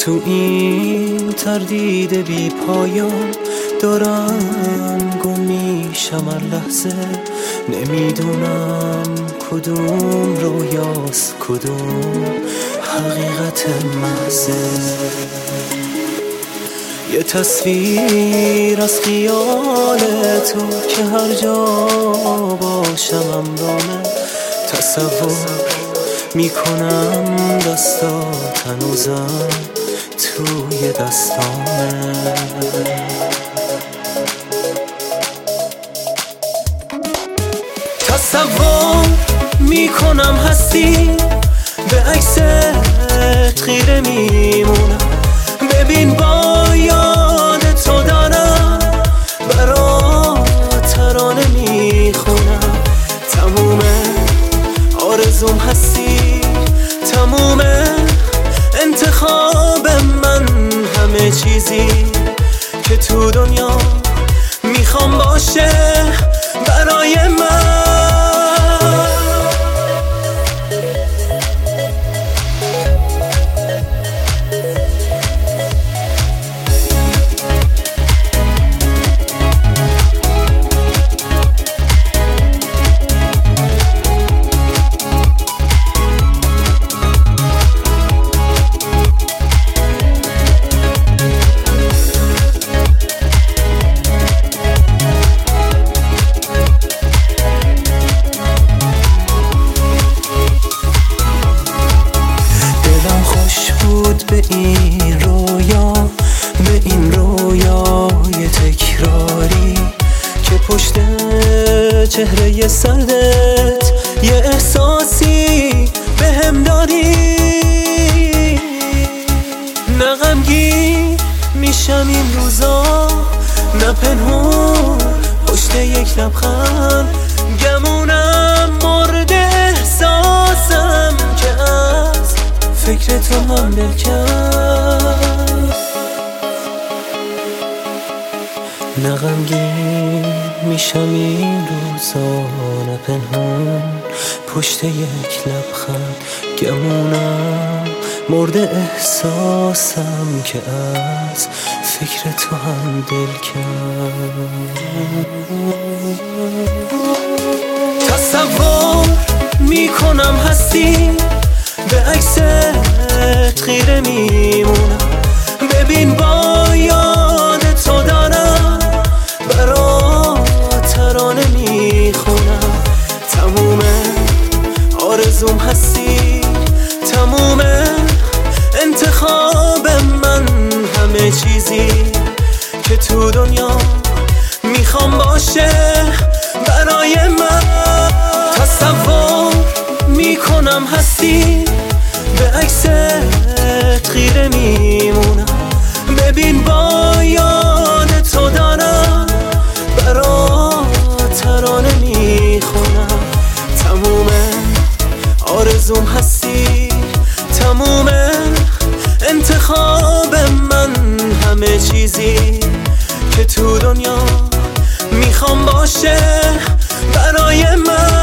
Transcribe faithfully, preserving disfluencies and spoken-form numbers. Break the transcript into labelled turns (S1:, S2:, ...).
S1: تو این تردید بی پایان دارم گم میشم هر لحظه، نمیدونم کدوم رویاست کدوم حقیقت محضه. یه تصویر از خیال تو که هر جا باشم امرامه، تصور میکنم دستات هنوزم توی دستامه. تصور میکنم هستی به عکست خیره میمونم، ببین با یاد تو دارم برات ترانه میخونم. تموم آرزوم هستی، تموم انتخاب من، همه چیزی که تو دنیا میخوام باشه برای من. به این رویا، به این رویای تکراری که پشت چهره سردت یه احساسی به هم داری. نه غمگین میشم این روزا، نه پنهون پشت یک لبخند، گمونم مورد احساسم که از فکر تو هم دل کرد. نه غمگین میشم این روزا، نه پنهون پشت یک لبخند، گمونم مرد احساسم که از فکر تو هم دل کرد. تصور میکنم هستی به عکست خیره میمونم، ببین با یاد تو دارم برات ترانه میخونم. تموم آرزوم هستی، تموم انتخاب من، همه چیزی که تو دنیا میخوام باشه برای من. تصور میکنم هستی به عکست خیره میمونم، ببین با یاد تو دارم برات ترانه میخونم. تموم آرزوم هستی، تموم انتخاب من، همه چیزی که تو دنیا میخوام باشه برای من.